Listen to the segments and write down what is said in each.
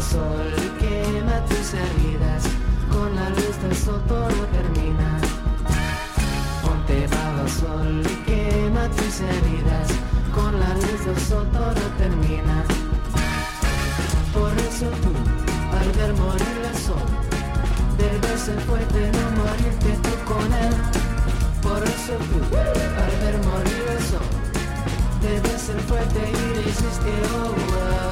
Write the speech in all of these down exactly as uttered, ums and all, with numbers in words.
sol quema tus heridas, con la luz del sol todo termina. Ponte bajo el sol y quema tus heridas, con la luz del sol todo termina. Por eso tú, al ver morir el sol, debes ser fuerte, no morirte tú con él. Por eso tú, al ver morir el sol, debes ser fuerte y resistir, oh, well,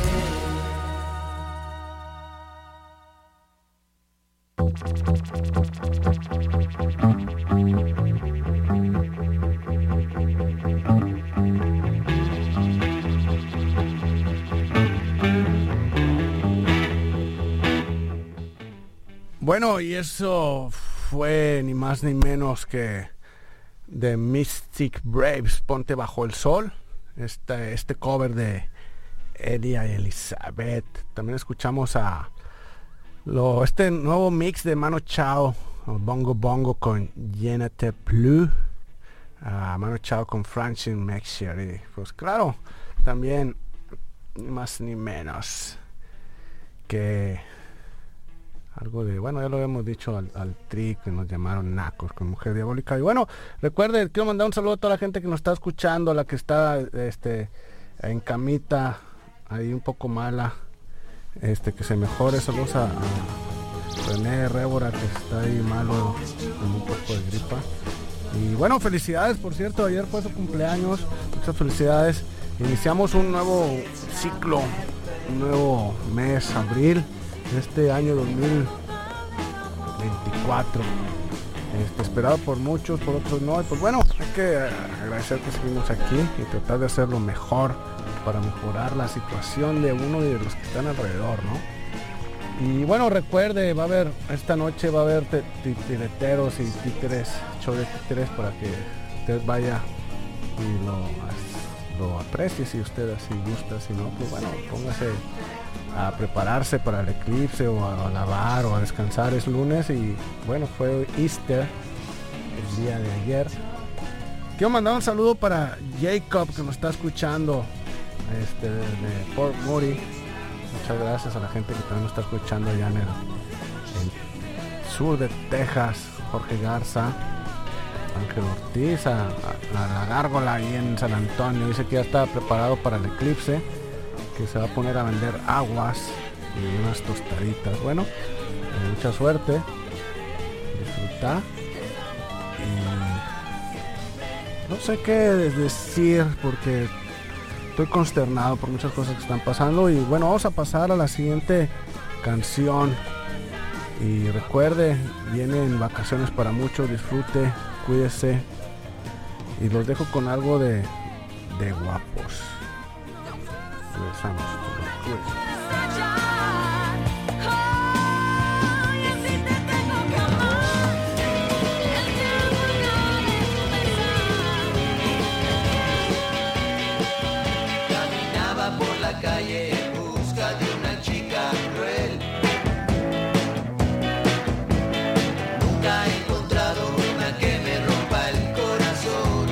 Bueno, y eso fue ni más ni menos que The Mystic Braves, Ponte Bajo el Sol, este, este cover de Elia y Elizabeth. También escuchamos a lo, este nuevo mix de Manu Chao, Bongo Bongo con Je ne te plus, a Manu Chao con Francine Mexer. Y pues claro, también ni más ni menos que algo de, bueno, ya lo habíamos dicho al, al tri, que nos llamaron nacos con Mujer Diabólica. Y bueno, recuerden, quiero mandar un saludo a toda la gente que nos está escuchando, la que está este en camita, ahí un poco mala, este que se mejore. Saludos a, a René Révora, que está ahí malo, con un poco de gripa. Y bueno, felicidades, por cierto, ayer fue su cumpleaños, muchas felicidades. Iniciamos un nuevo ciclo, un nuevo mes, abril, este año dos mil veinticuatro, este, esperado por muchos, por otros no. Y pues bueno, hay que agradecer que seguimos aquí y tratar de hacerlo mejor para mejorar la situación de uno y de los que están alrededor, ¿no? Y bueno, recuerde, va a haber, esta noche va a haber titireteros y títeres, show de títeres, para que usted vaya y lo, lo aprecie, si usted así gusta. Si no, pues bueno, póngase a prepararse para el eclipse, o a, a lavar o a descansar. Es lunes y bueno, fue Easter el día de ayer. Quiero mandar un saludo para Jacob, que nos está escuchando este, de, de Port Moody. Muchas gracias a la gente que también nos está escuchando allá en el, en el sur de Texas. Jorge Garza, Ángel Ortiz, a, a, a la Gárgola ahí en San Antonio, dice que ya está preparado para el eclipse, que se va a poner a vender aguas y unas tostaditas. Bueno, eh, mucha suerte, disfruta. Y no sé qué decir porque estoy consternado por muchas cosas que están pasando. Y bueno, vamos a pasar a la siguiente canción. Y recuerde, vienen vacaciones para muchos, disfrute, cuídese. Y los dejo con algo de, de Guapos. Regresamos. Caminaba por la calle en busca de una chica cruel. Nunca he encontrado una que me rompa el corazón.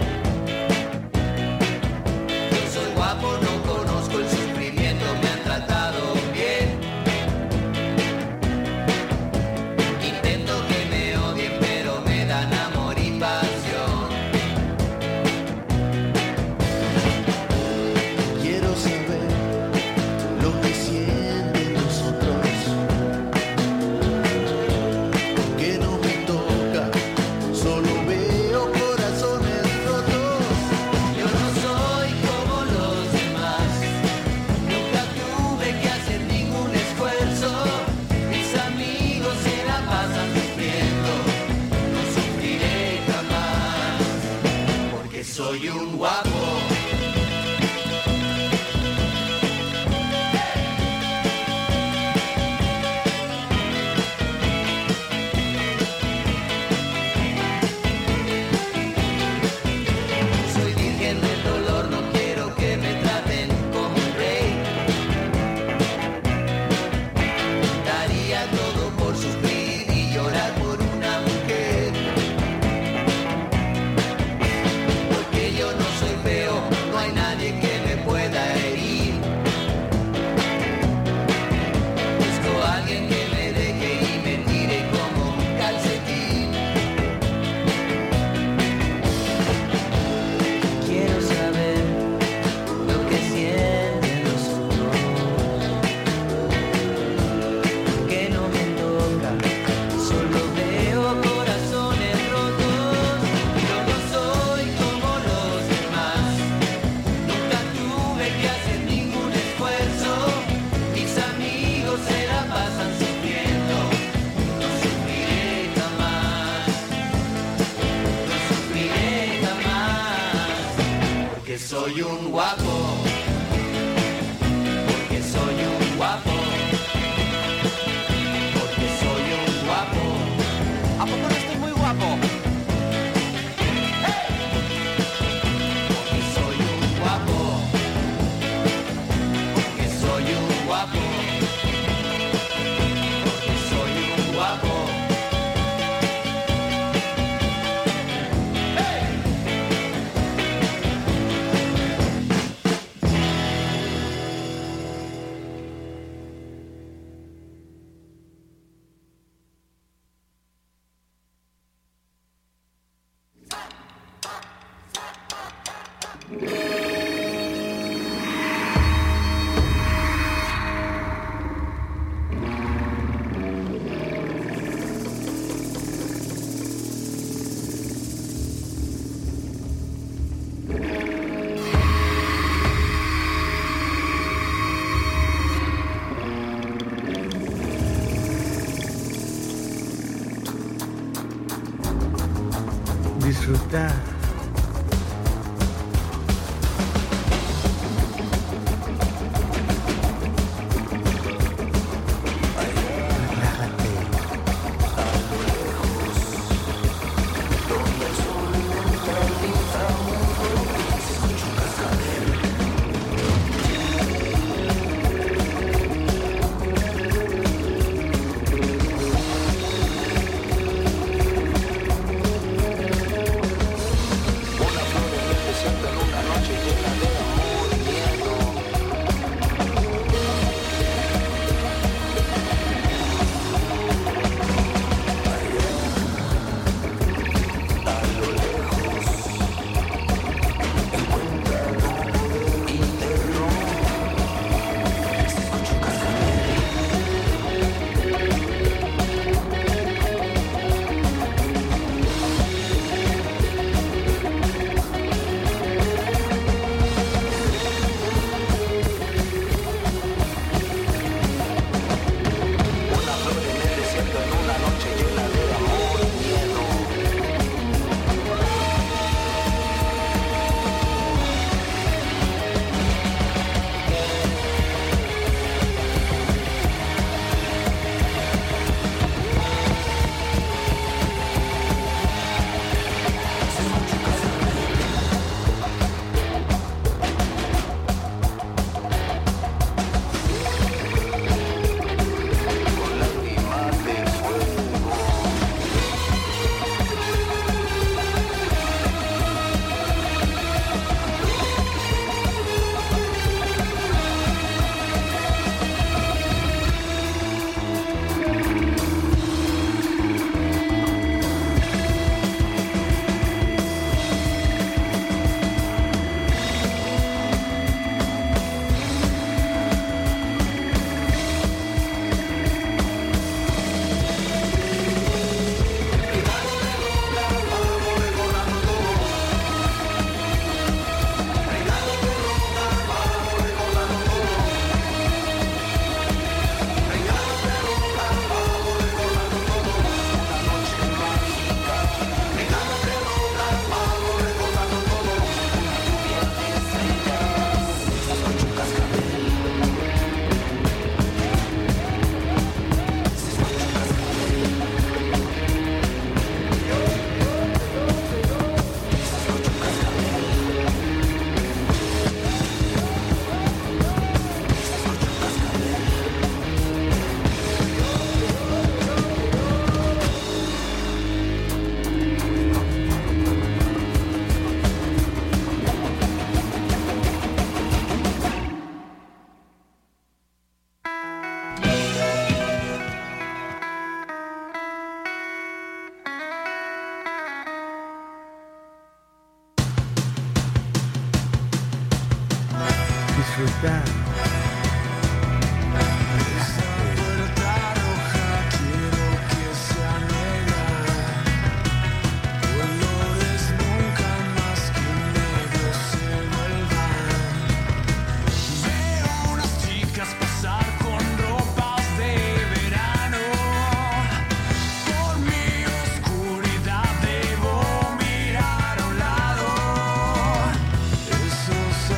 Yo soy guapo, no conozco el sufrimiento, me han tratado bien. Intento que me odien, pero me dan amor y pasión. Quiero saber lo que sienten los otros, que no me toca, solo veo corazones rotos. Yo no soy como los demás. soy un guapo, porque soy un guapo, porque soy un guapo. ¿A poco no estoy muy guapo? Porque soy un guapo, porque soy un guapo, porque soy un guapo. Disfrutar. Disfrutar. Esos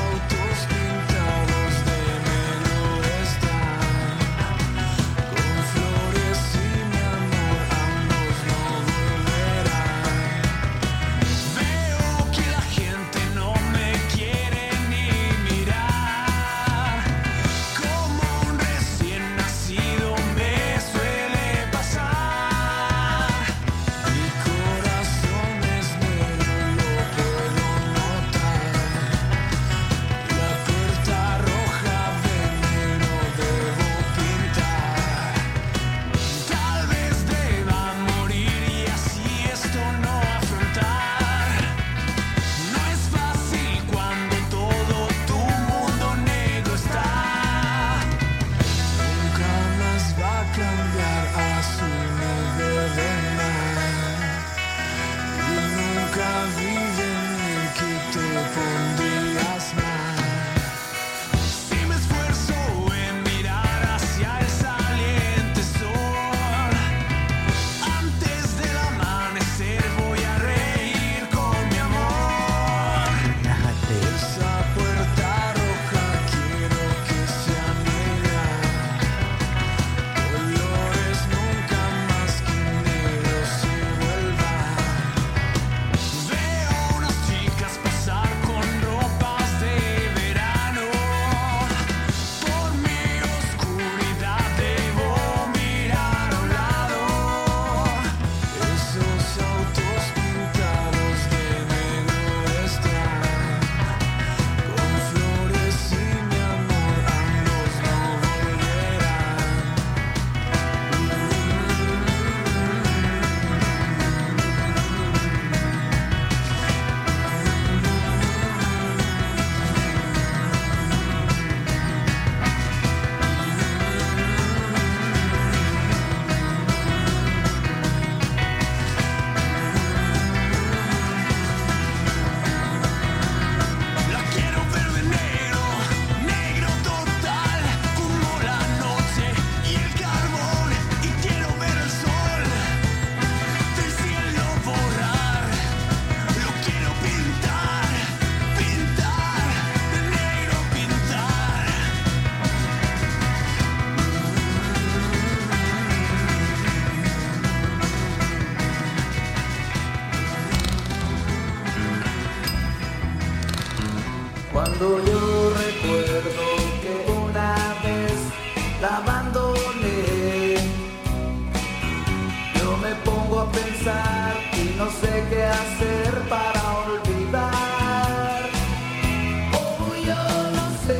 Cuando yo recuerdo que una vez la abandoné, yo me pongo a pensar y no sé qué hacer para olvidar. Oh, yo no sé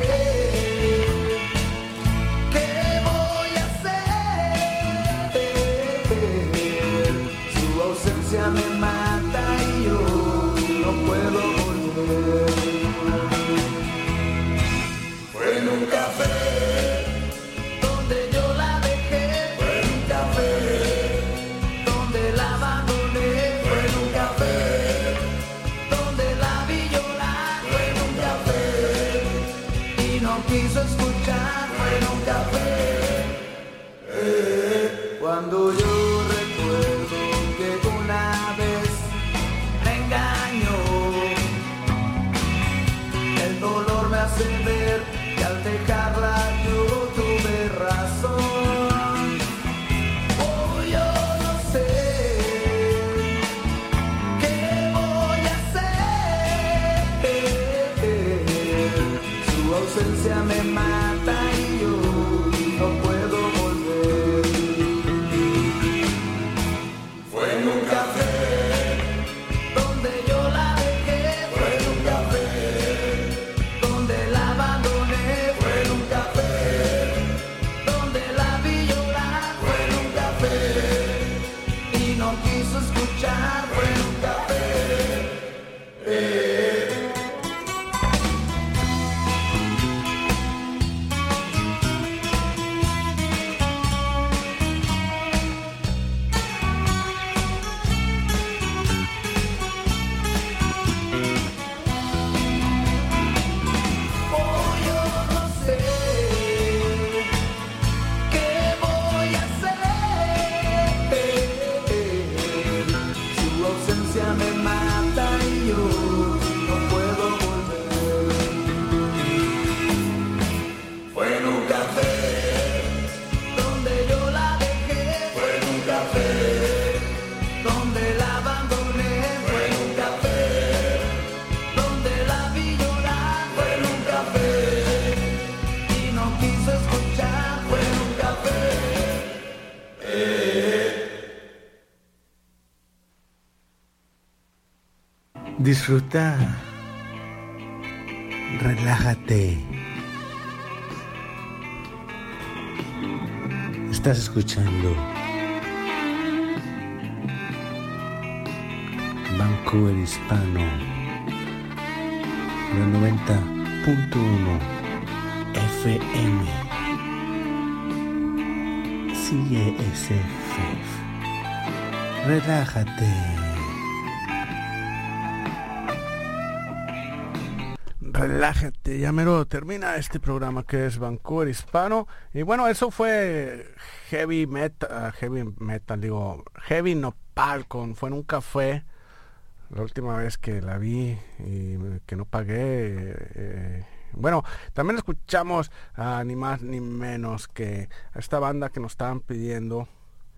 qué voy a hacer. Su ausencia me mata y yo no puedo volver. Fue en un café donde yo la dejé, fue en un café donde la abandoné, fue en un café donde la vi llorar, fue en un café y no quiso escuchar, fue en un café. Eh, cuando yo recuerdo que una vez me engañó, el dolor me hace ver que al dejarla yo tuve razón. Oh, yo no sé qué voy a hacer. Su ausencia me mata y yo no puedo volver. Fue en un café donde yo la dejé, fue en un café donde la abandoné, fue en un café donde la vi llorar, fue en un café y no quiso escuchar, fue en un café. Eh. Oh, yo no sé qué voy a hacer. Su ausencia me mata y yo no puedo volver. Fue en un café donde yo la dejé, fue en un café donde la abandoné, fue en un café donde la vi llorar, fue en un café y no quiso escuchar, fue en un café. Disfruta, relájate. Estás escuchando Vancouver Hispano, el noventa punto uno F M, C S F. Relájate. Relájate, ya mero termina este programa que es Vancouver Hispano. Y bueno, eso fue heavy metal, heavy metal, digo, heavy nopal con Fue en un café. La última vez que la vi y que no pagué. Eh, bueno, también escuchamos a ni más ni menos que a esta banda que nos estaban pidiendo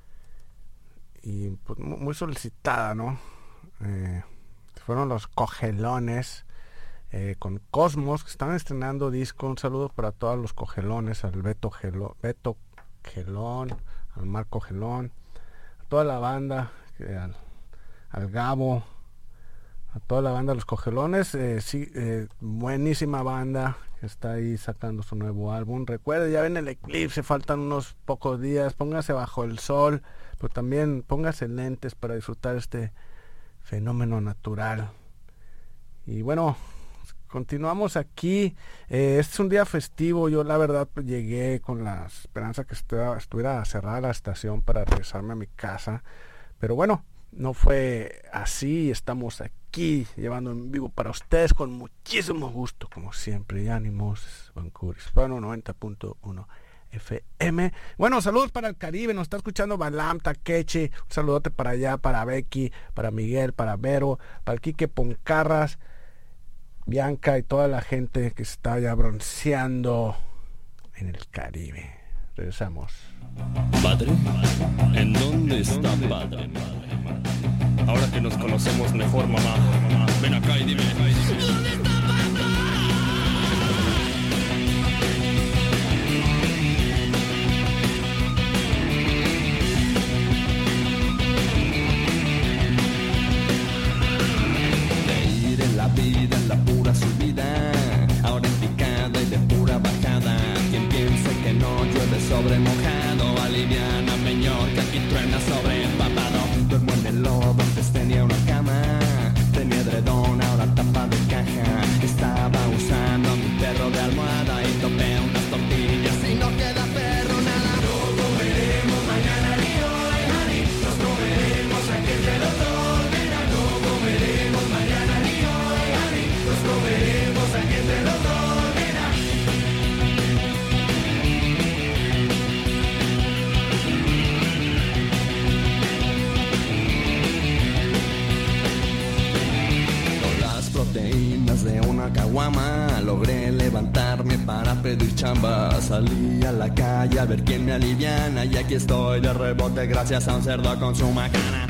y pues muy solicitada, ¿no? Eh, fueron los Cogelones. Eh, con Cosmos, que están estrenando disco. Un saludo para todos los cogelones, al Beto Gelón, Beto Gelón, al Marco Gelón, a toda la banda, que al, al Gabo, a toda la banda de los Cogelones. Eh, sí, eh, buenísima banda que está ahí sacando su nuevo álbum. Recuerde, ya ven el eclipse, faltan unos pocos días, póngase bajo el sol, pero también póngase lentes para disfrutar este fenómeno natural. Y bueno, continuamos aquí. Eh, este es un día festivo. Yo la verdad pues, llegué con la esperanza que estuviera, estuviera cerrada la estación para regresarme a mi casa, pero bueno, no fue así. Estamos aquí llevando en vivo para ustedes con muchísimo gusto, como siempre. Y ánimos, Vancouver Hispano noventa punto uno F M. Bueno, saludos para el Caribe. Nos está escuchando Balam, Takechi. Un saludote para allá, para Becky, para Miguel, para Vero, para el Quique Poncarras, Bianca y toda la gente que está ya bronceando en el Caribe. Regresamos. ¿Padre? ¿En dónde está padre? Ahora que nos conocemos mejor, mamá, ven acá y dime. ¿Dónde está papá? logré levantarme para pedir chamba. Salí a la calle a ver quién me aliviana, y aquí estoy de rebote gracias a un cerdo con su macana.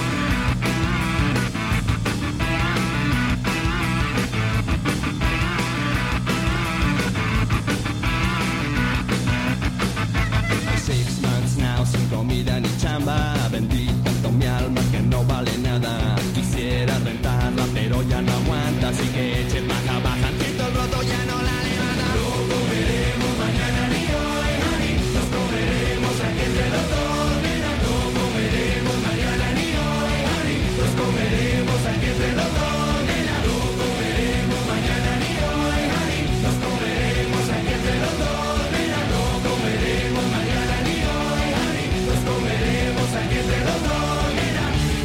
Six months now sin comida ni chamba, vendí tanto mi alma que no vale nada. Quisiera rentarla pero ya no aguanta, así que eche baja, baja, siento el roto, ya no la levanta. No comeremos mañana ni hoy, honey, nos comeremos aquí entre los dos, mira. No comeremos mañana ni hoy, honey, nos comeremos aquí entre los dos, mira. No comeremos mañana ni hoy, honey, nos comeremos aquí entre los dos, mira. No comeremos mañana ni hoy, honey, nos comeremos aquí entre los dos, mira.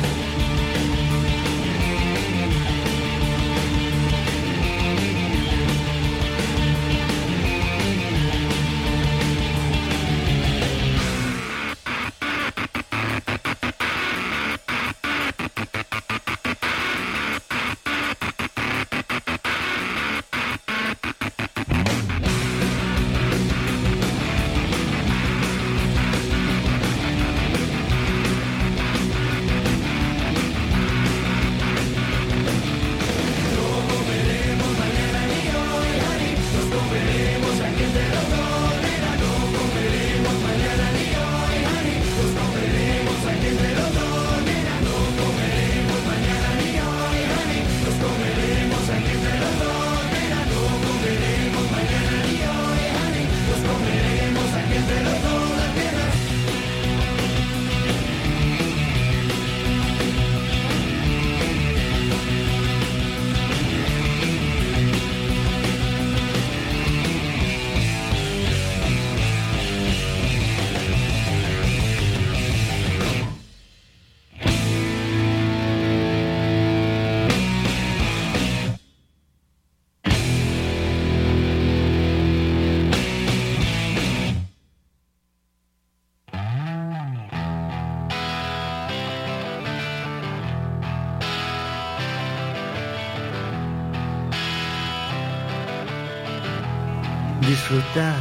Disfrutar.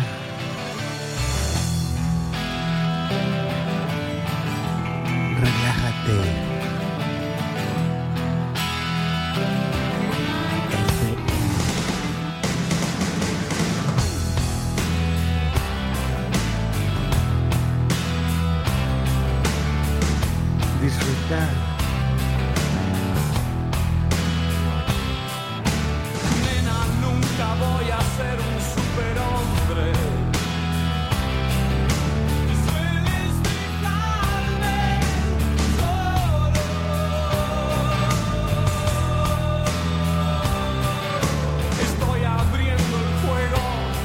Relájate. Disfrutar. Nena, nunca voy a ser un superhombre. Sueles dejarme solo. Estoy abriendo el juego,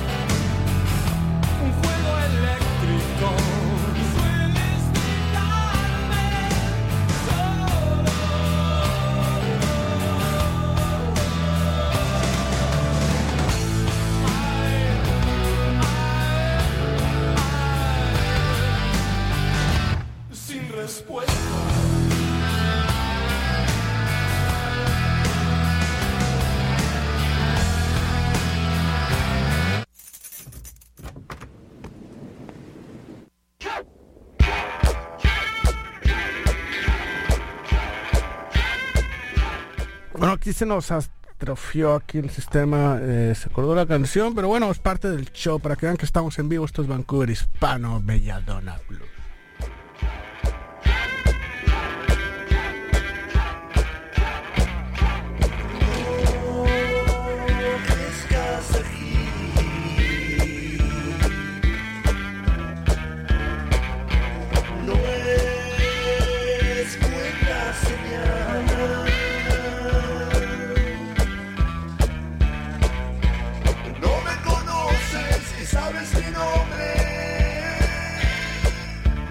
un juego eléctrico. Sueles dejarme solo. Sin respuesta. Bueno, aquí se nos atrofió aquí el sistema, eh, se acordó la canción, pero bueno, es parte del show, para que vean que estamos en vivo. Esto es Vancouver Hispano Belladonna Blues. No me conoces y sabes mi nombre.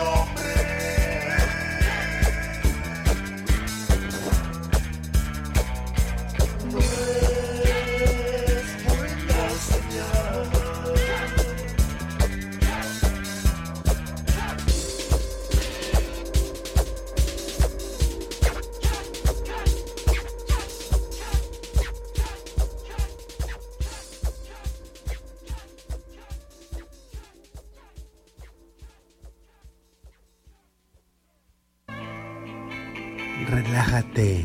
Relájate.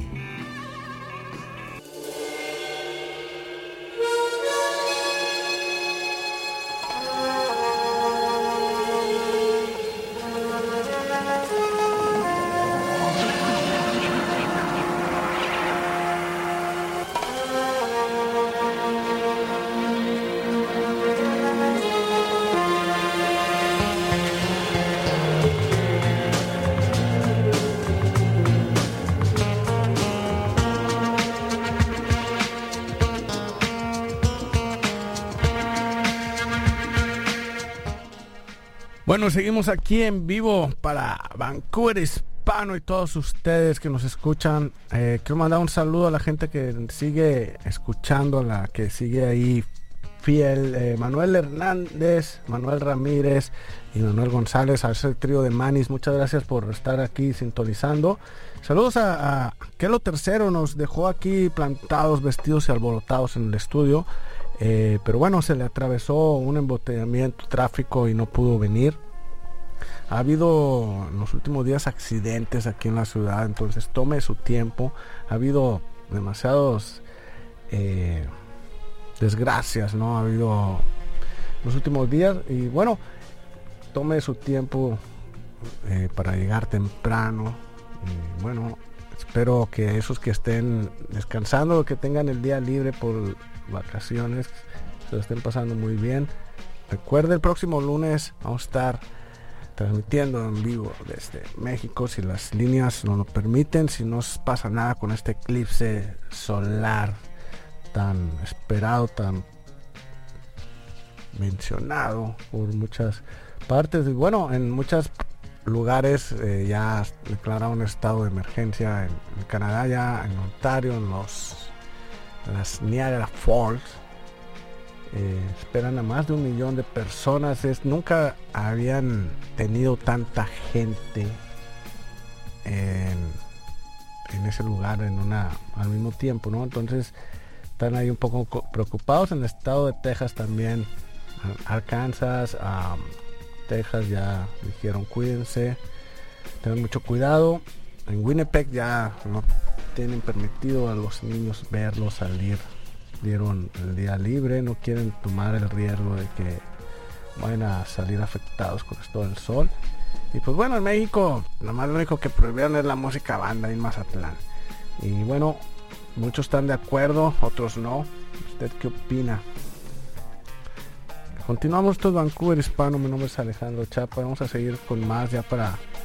Bueno, seguimos aquí en vivo para Vancouver Hispano y todos ustedes que nos escuchan. Eh, quiero mandar un saludo a la gente que sigue escuchando, a la que sigue ahí fiel. Eh, Manuel Hernández, Manuel Ramírez y Manuel González, a ese trío de manis. Muchas gracias por estar aquí sintonizando. Saludos a, a Kelo Tercero, nos dejó aquí plantados, vestidos y alborotados en el estudio. Eh, pero bueno, se le atravesó un embotellamiento, tráfico y no pudo venir. Ha habido en los últimos días accidentes aquí en la ciudad, entonces tome su tiempo. Ha habido demasiados eh, desgracias, ¿no? Ha habido los últimos días y bueno, tome su tiempo eh, para llegar temprano. Y bueno, espero que esos que estén descansando, que tengan el día libre por vacaciones, se lo estén pasando muy bien. Recuerde, el próximo lunes vamos a estar transmitiendo en vivo desde México, si las líneas nos lo permiten, si no pasa nada con este eclipse solar tan esperado, tan mencionado por muchas partes. Y bueno, en muchos lugares eh, ya declararon estado de emergencia en, en Canadá, ya en Ontario, en los en las Niagara Falls. Eh, esperan a más de un millón de personas. Es, nunca habían tenido tanta gente en, en ese lugar en una al mismo tiempo, ¿no? Entonces están ahí un poco preocupados. En el estado de Texas también, Arkansas, um, Texas ya dijeron cuídense, tengan mucho cuidado. En Winnipeg ya no tienen permitido a los niños verlos salir, dieron el día libre, no quieren tomar el riesgo de que vayan a salir afectados con esto del sol. Y pues bueno, en México nomás lo único que prohibieron es la música banda en Mazatlán. Y bueno, muchos están de acuerdo, otros no. ¿Usted qué opina? Continuamos, esto es Vancouver Hispano, mi nombre es Alejandro Chapa. Vamos a seguir con más ya para